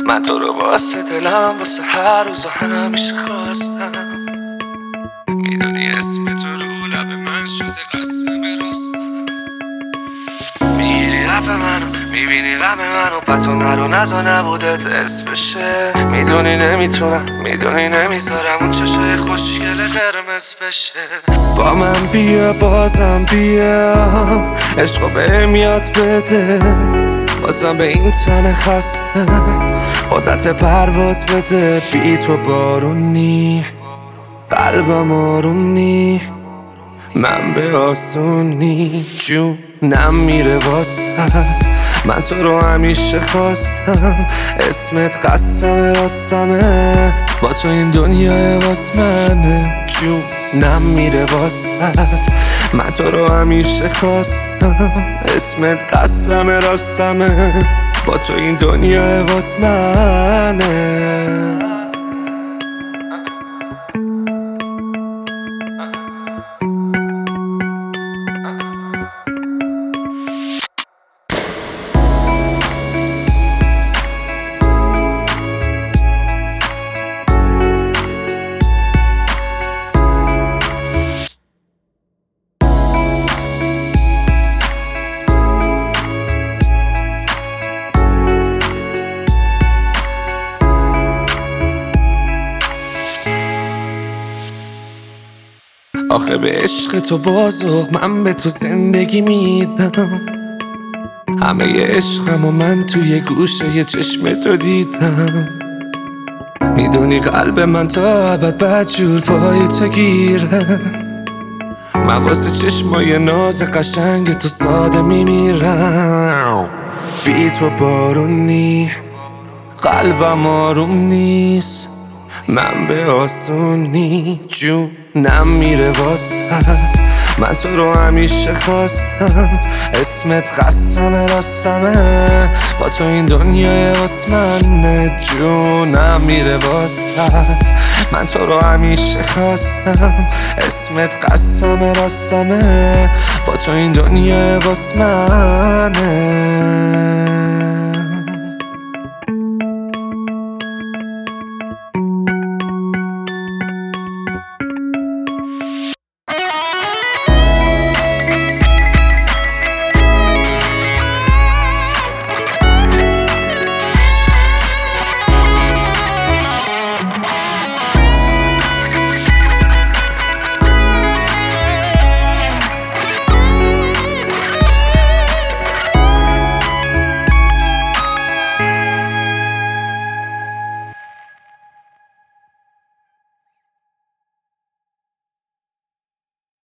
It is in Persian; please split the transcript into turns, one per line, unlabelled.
من تو رو واسه دلم واسه هر روز و همیشه خواستم. میدونی اسم تو رو لب من شده قسم راستم. میگیری رفت منو میبینی غم منو پتو نرو نزا نبودت اسم بشه. میدونی نمیتونم میدونی نمیذارم اون چشای خوشگل قرمز بشه. با من بیا بازم بیا عشقو بهم یاد بده. بازم به این تن خسته قدرت پرواز بده. بی تو بارونی قلبم آروم من به آسونی جونم میره واسد. من تو رو همیشه خواستم اسمت قسم راستمه. با تو این دنیا واس منه جونم میره واسد. من تو رو همیشه خواستم اسمت قسم راستمه. با تو این دنیا واس منه. آخه به عشق تو بازوق من به تو زندگی میدم. همه عشقم و من توی گوشه یه چشم تو دیدم. میدونی قلب من تا ابد بدجور پای تو گیره. من واسه چشمای ناز قشنگ تو ساده میمیرم. بی تو بارونی قلبم آروم نیست. من به آسونی جونم میره واسد. من تو رو همیشه خواستم اسمت قسم راستمه. با تو این دنیا واس منه جونم میره واسد. من تو رو همیشه خواستم اسمت قسم راستمه. با تو این دنیا واس منه.